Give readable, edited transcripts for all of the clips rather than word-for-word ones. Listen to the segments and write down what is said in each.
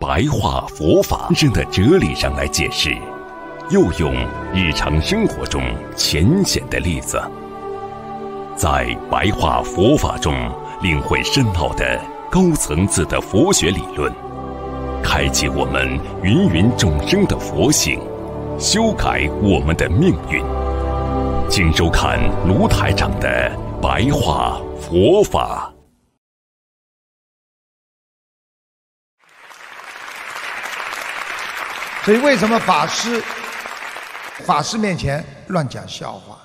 白话佛法真的哲理上来解释，又用日常生活中浅显的例子，在白话佛法中领会深奥的高层次的佛学理论，开启我们芸芸众生的佛性，修改我们的命运。请收看卢台长的白话佛法。 所以为什么法师面前乱讲笑话？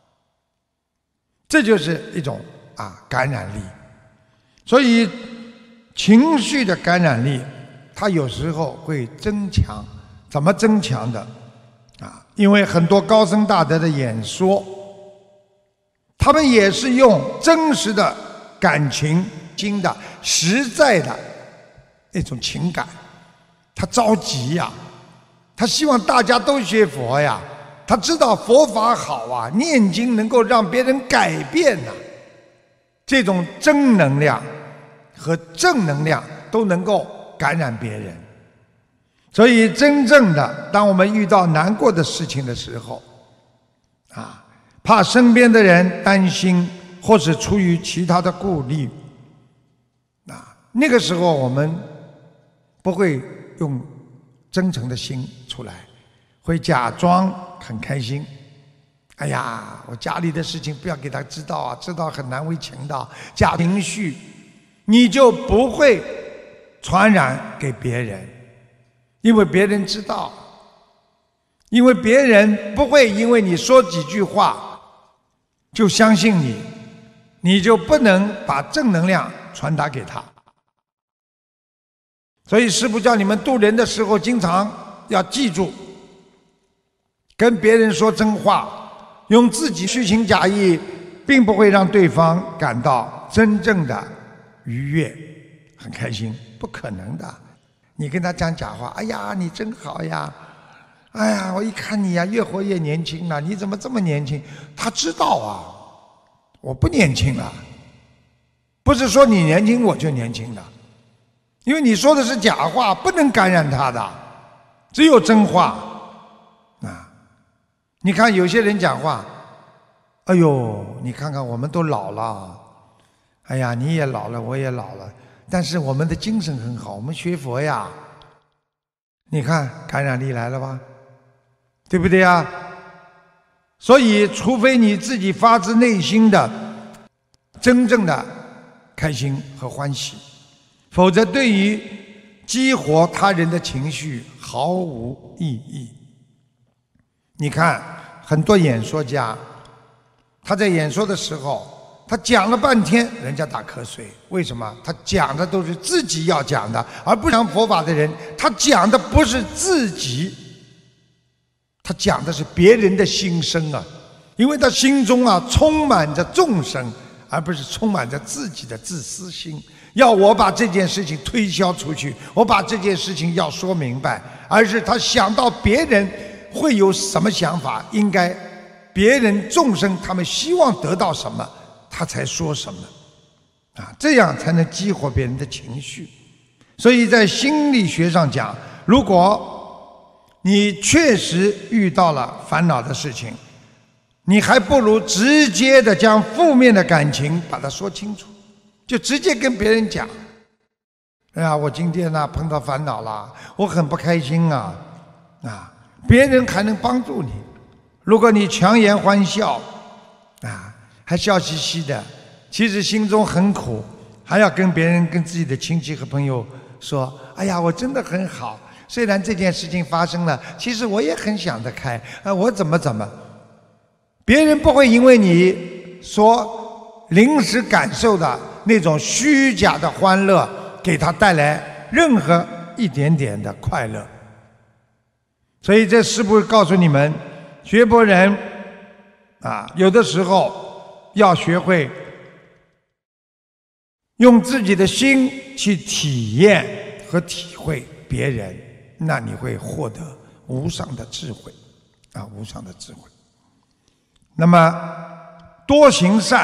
这就是一种感染力。所以情绪的感染力，它有时候会增强。怎么增强的？因为很多高僧大德的演说，他们也是用真实的感情、的实在的那种情感。他着急呀，他希望大家都学佛呀，他知道佛法好啊，念经能够让别人改变呐，这种真能量和正能量都能够感染别人。所以真正的当我们遇到难过的事情的时候，怕身边的人担心，或是出于其他的顾虑，那个时候我们不会用真诚的心出来，会假装很开心。哎呀，我家里的事情不要给他知道啊，知道很难为情的，假情绪，你就不会传染给别人，因为别人知道，因为别人不会因为你说几句话就相信你，你就不能把正能量传达给他。所以师父叫你们度人的时候，经常要记住，跟别人说真话，用自己虚情假意，并不会让对方感到真正的愉悦、很开心，不可能的。你跟他讲假话，哎呀，你真好呀，哎呀，我一看你呀，越活越年轻了，你怎么这么年轻？他知道啊，我不年轻了，不是说你年轻我就年轻的。因为你说的是假话，不能感染他的，只有真话你看有些人讲话，哎呦，你看看我们都老了，哎呀，你也老了，我也老了，但是我们的精神很好，我们学佛呀，你看感染力来了吧，对不对呀？所以除非你自己发自内心的真正的开心和欢喜，否则对于激活他人的情绪毫无意义。你看很多演说家，他在演说的时候，他讲了半天人家打瞌睡，为什么？他讲的都是自己要讲的，而不像佛法的人，他讲的不是自己，他讲的是别人的心声啊，因为他心中充满着众生，而不是充满着自己的自私心，要我把这件事情推销出去，我把这件事情要说明白，而是他想到别人会有什么想法，应该别人众生他们希望得到什么，他才说什么这样才能激活别人的情绪。所以在心理学上讲，如果你确实遇到了烦恼的事情，你还不如直接的将负面的感情把它说清楚，就直接跟别人讲，哎呀，我今天碰到烦恼了，我很不开心别人还能帮助你。如果你强颜欢笑还笑嘻嘻的，其实心中很苦，还要跟别人跟自己的亲戚和朋友说，哎呀，我真的很好，虽然这件事情发生了，其实我也很想得开我怎么别人不会因为你所临时感受的那种虚假的欢乐给他带来任何一点点的快乐。所以这师父告诉你们，学佛人有的时候要学会用自己的心去体验和体会别人，那你会获得无上的智慧无上的智慧。那么多行善，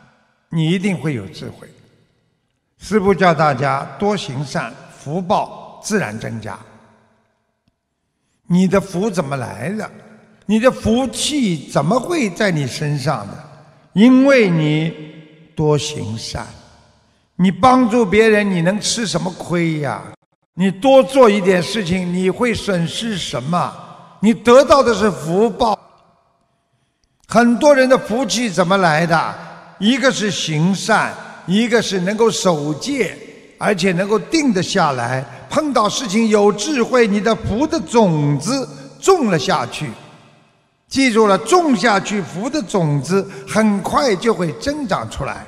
你一定会有智慧。师父教大家多行善，福报自然增加。你的福怎么来的？你的福气怎么会在你身上的？因为你多行善，你帮助别人，你能吃什么亏呀？你多做一点事情，你会损失什么？你得到的是福报。很多人的福气怎么来的？一个是行善，一个是能够守戒，而且能够定得下来，碰到事情有智慧，你的福的种子种了下去。记住了，种下去福的种子很快就会增长出来。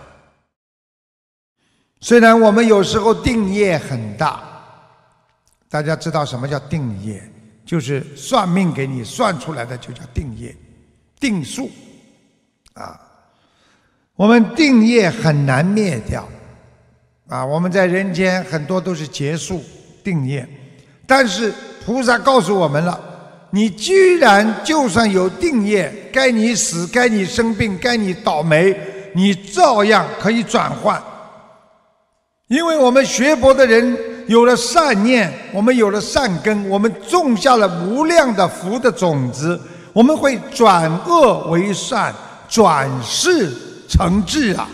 虽然我们有时候定业很大，大家知道什么叫定业？就是算命给你算出来的就叫定业、定数啊。我们定业很难灭掉啊，我们在人间很多都是结束定业，但是菩萨告诉我们了，你居然就算有定业，该你死，该你生病，该你倒霉，你照样可以转换。因为我们学佛的人有了善念，我们有了善根，我们种下了无量的福的种子，我们会转恶为善，转世成智啊！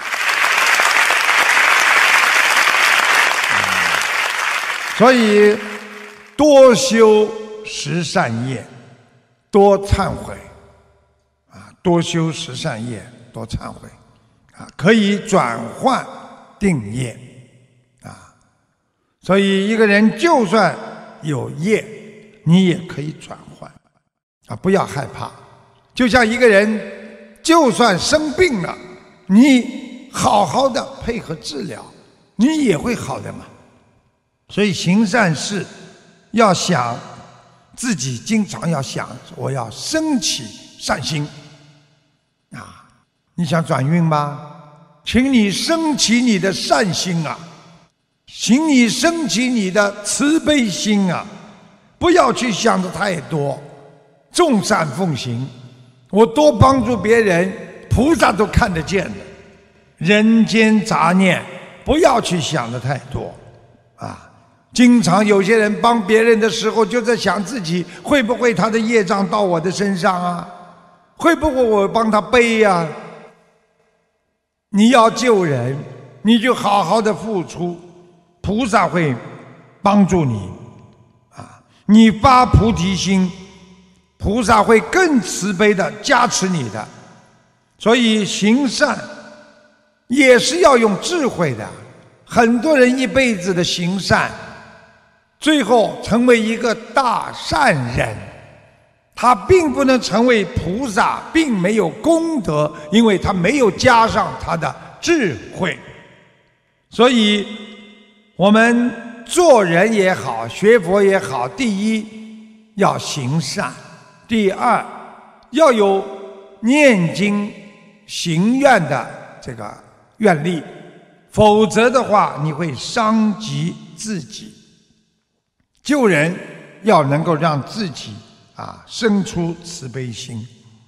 所以多修十善业，多忏悔啊！多修十善业，多忏悔啊！可以转换定业啊！所以一个人就算有业，你也可以转换啊！不要害怕。就像一个人就算生病了，你好好的配合治疗，你也会好的嘛。所以行善事要想自己，经常要想我要升起善心啊！你想转运吗？请你升起你的善心啊，请你升起你的慈悲心啊！不要去想的太多，众善奉行，我多帮助别人，菩萨都看得见的。人间杂念不要去想的太多啊！经常有些人帮别人的时候，就在想自己会不会他的业障到我的身上啊？会不会我帮他背呀？你要救人，你就好好的付出，菩萨会帮助你啊！你发菩提心，菩萨会更慈悲的加持你的。所以行善也是要用智慧的。很多人一辈子的行善，最后成为一个大善人，他并不能成为菩萨，并没有功德，因为他没有加上他的智慧。所以我们做人也好，学佛也好，第一要行善，第二要有念经行愿的这个愿力，否则的话你会伤及自己。救人要能够让自己生出慈悲心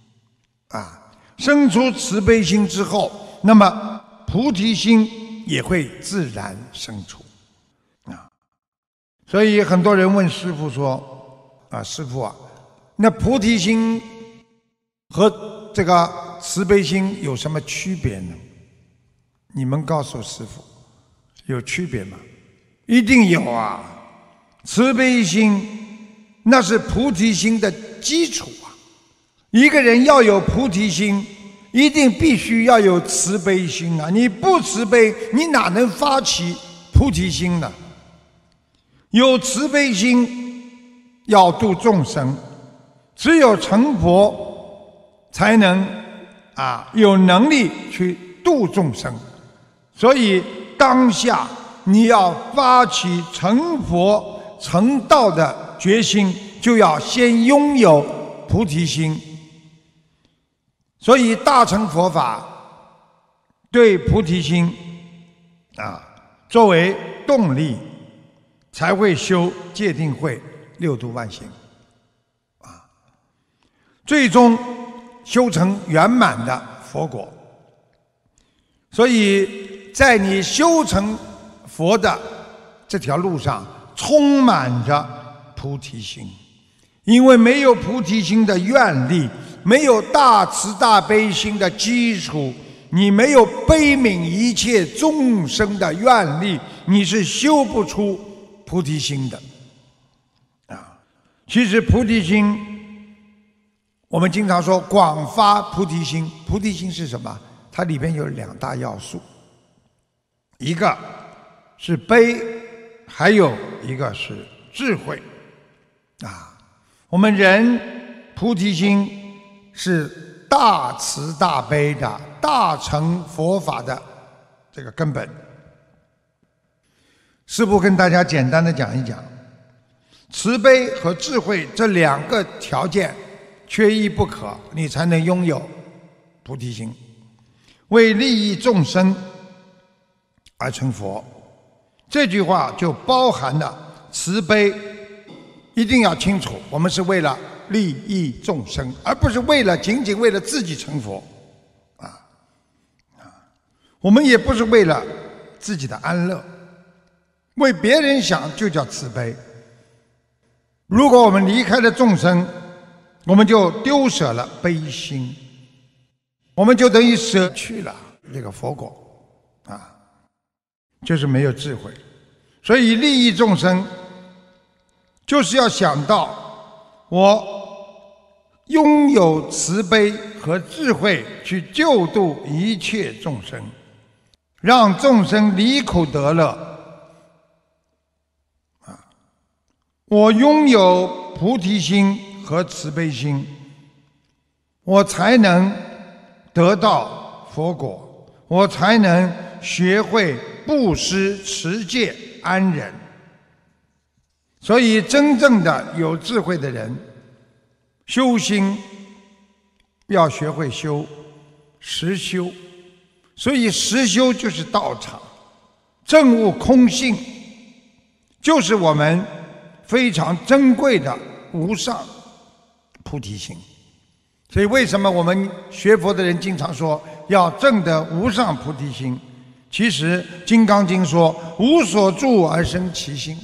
生出慈悲心之后，那么菩提心也会自然生出所以很多人问师父说师父啊，那菩提心和这个慈悲心有什么区别呢？你们告诉师父，有区别吗？一定有啊！慈悲心那是菩提心的基础啊！一个人要有菩提心，一定必须要有慈悲心啊！你不慈悲，你哪能发起菩提心呢？有慈悲心要度众生，只有成佛才能有能力去度众生。所以当下你要发起成佛成道的决心，就要先拥有菩提心。所以大乘佛法对菩提心作为动力，才会修戒定慧六度万行最终修成圆满的佛果。所以在你修成佛的这条路上， 充满着菩提心。因为没有菩提心的愿力，没有大慈大悲心的基础，你没有悲悯一切众生的愿力，你是修不出菩提心的。其实菩提心，我们经常说广发菩提心。菩提心是什么？它里边有2大要素，一个是悲，还有一个是智慧。我们人菩提心是大慈大悲的大乘佛法的这个根本。师父跟大家简单的讲一讲，慈悲和智慧这2个条件缺一不可，你才能拥有菩提心。为利益众生而成佛，这句话就包含了慈悲。一定要清楚，我们是为了利益众生，而不是仅仅为了自己成佛。我们也不是为了自己的安乐，为别人想就叫慈悲。如果我们离开了众生，我们就丢舍了悲心，我们就等于舍去了这个佛果，就是没有智慧。所以利益众生，就是要想到我拥有慈悲和智慧去救度一切众生，让众生离苦得乐。我拥有菩提心和慈悲心，我才能得到佛果，我才能学会布施、持戒、安忍。所以真正的有智慧的人，修心要学会修实修。所以实修就是道场，证悟空性就是我们非常珍贵的无上菩提心。所以为什么我们学佛的人经常说要证得无上菩提心？其实《金刚经》说无所住而生其心，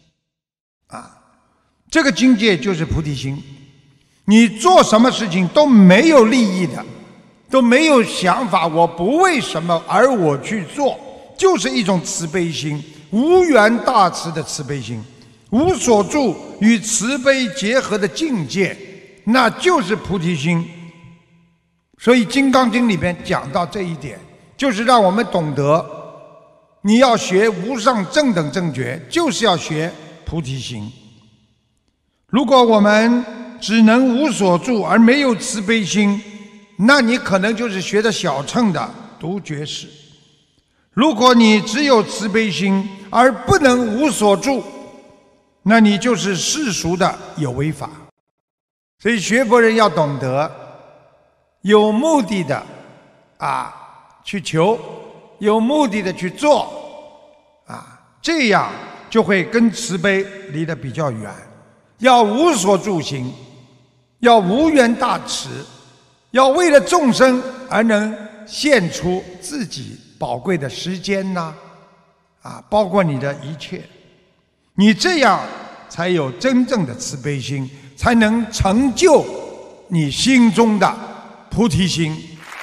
这个境界就是菩提心。你做什么事情都没有利益的，都没有想法我不为什么而我去做，就是一种慈悲心，无缘大慈的慈悲心。无所住与慈悲结合的境界，那就是菩提心。所以《金刚经》里边讲到这一点，就是让我们懂得，你要学无上正等正觉，就是要学菩提心。如果我们只能无所住而没有慈悲心，那你可能就是学的小乘的读觉士。如果你只有慈悲心而不能无所住，那你就是世俗的有为法。所以学佛人要懂得有目的的去求，有目的的去做，这样就会跟慈悲离得比较远。要无所住行，要无缘大慈，要为了众生而能献出自己宝贵的时间包括你的一切。你这样才有真正的慈悲心，才能成就你心中的菩提心。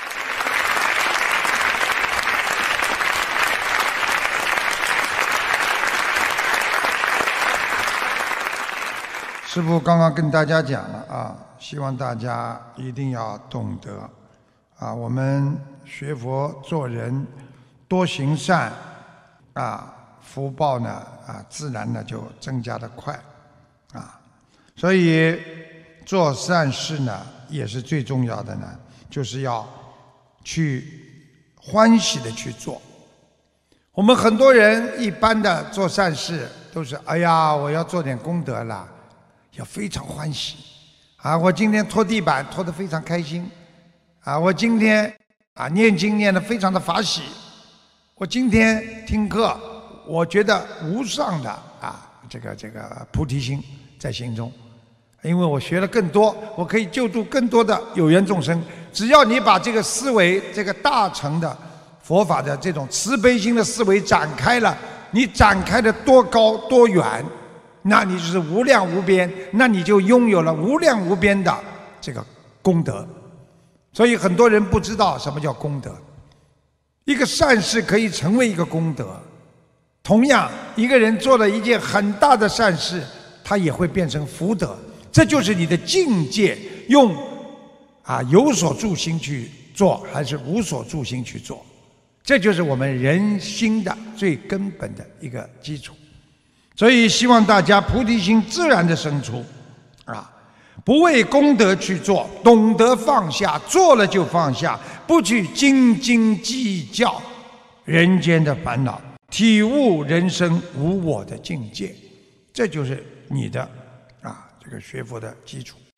师父刚刚跟大家讲了希望大家一定要懂得我们学佛做人多行善福报呢自然呢就增加的快所以做善事呢也是最重要的呢，就是要去欢喜的去做。我们很多人一般的做善事都是哎呀我要做点功德了，要非常欢喜我今天拖地板拖得非常开心我今天念经念得非常的法喜，我今天听课我觉得无上的这个菩提心在心中，因为我学了更多，我可以救度更多的有缘众生。只要你把这个思维，这个大乘的佛法的这种慈悲心的思维展开了， 你展开的多高多远，那你就是无量无边，那你就拥有了无量无边的这个功德。所以很多人不知道什么叫功德。一个善事可以成为一个功德，同样一个人做了一件很大的善事，他也会变成福德。这就是你的境界，用有所住心去做，还是无所住心去做，这就是我们人心的最根本的一个基础。所以希望大家菩提心自然的生出，不为功德去做，懂得放下，做了就放下，不去斤斤计较人间的烦恼，体悟人生无我的境界，这就是你的这个学佛的基础。